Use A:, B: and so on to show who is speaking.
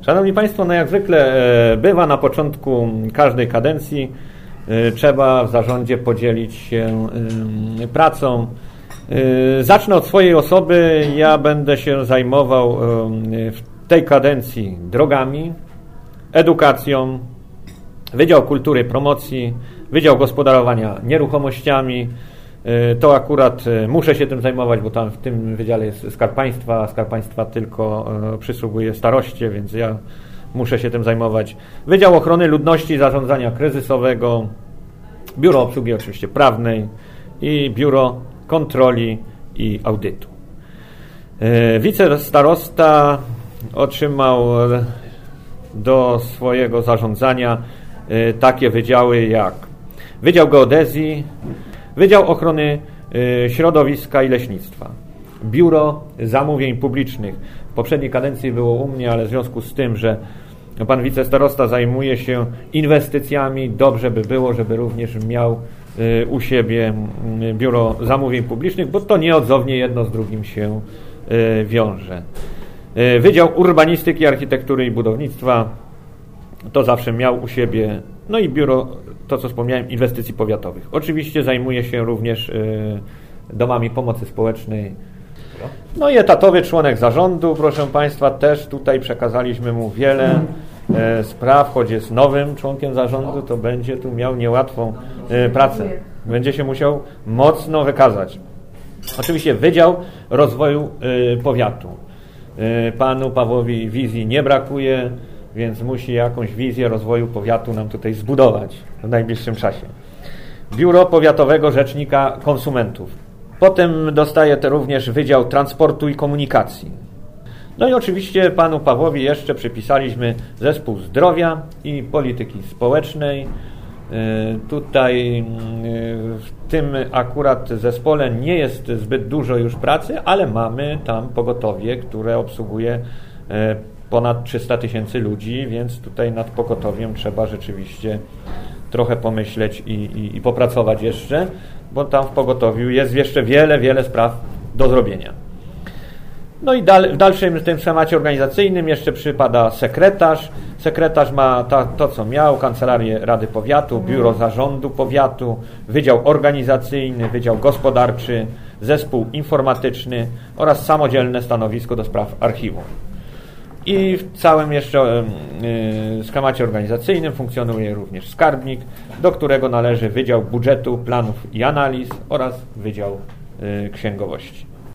A: Szanowni Państwo, no jak zwykle bywa na początku każdej kadencji, trzeba w zarządzie podzielić się pracą. Zacznę od swojej osoby. Ja będę się zajmował w tej kadencji drogami, edukacją, Wydział Kultury i Promocji, Wydział Gospodarowania Nieruchomościami. To akurat muszę się tym zajmować, bo tam w tym wydziale jest Skarb Państwa, a Skarb Państwa tylko przysługuje staroście, więc ja muszę się tym zajmować. Wydział Ochrony Ludności i Zarządzania Kryzysowego, Biuro Obsługi oczywiście Prawnej i Biuro Kontroli i Audytu. Wicestarosta otrzymał do swojego zarządzania takie wydziały jak Wydział Geodezji, Wydział Ochrony Środowiska i Leśnictwa, Biuro Zamówień Publicznych. W poprzedniej kadencji było u mnie, ale w związku z tym, że pan wicestarosta zajmuje się inwestycjami, dobrze by było, żeby również miał u siebie Biuro Zamówień Publicznych, bo to nieodzownie jedno z drugim się wiąże. Wydział Urbanistyki, Architektury i Budownictwa to zawsze miał u siebie, no i Biuro, to co wspomniałem, Inwestycji Powiatowych. Oczywiście zajmuje się również domami pomocy społecznej. No i etatowy członek zarządu, proszę Państwa, też tutaj przekazaliśmy mu wiele spraw, choć jest nowym członkiem zarządu, to będzie tu miał niełatwą pracę. Będzie się musiał mocno wykazać. Oczywiście Wydział Rozwoju Powiatu. Panu Pawłowi wizji nie brakuje, więc musi jakąś wizję rozwoju powiatu nam tutaj zbudować w najbliższym czasie. Biuro Powiatowego Rzecznika Konsumentów. Potem dostaje to również Wydział Transportu i Komunikacji. No i oczywiście panu Pawłowi jeszcze przypisaliśmy Zespół Zdrowia i Polityki Społecznej. Tutaj w tym akurat zespole nie jest zbyt dużo już pracy, ale mamy tam pogotowie, które obsługuje ponad 300 000 ludzi, więc tutaj nad pogotowiem trzeba rzeczywiście trochę pomyśleć i popracować jeszcze, bo tam w pogotowiu jest jeszcze wiele spraw do zrobienia. No i w dalszym tym schemacie organizacyjnym jeszcze przypada sekretarz. Sekretarz ma to, co miał, Kancelarię Rady Powiatu, Biuro Zarządu Powiatu, Wydział Organizacyjny, Wydział Gospodarczy, Zespół Informatyczny oraz samodzielne stanowisko do spraw archiwum. I w całym jeszcze schemacie organizacyjnym funkcjonuje również skarbnik, do którego należy Wydział Budżetu, Planów i Analiz oraz Wydział Księgowości.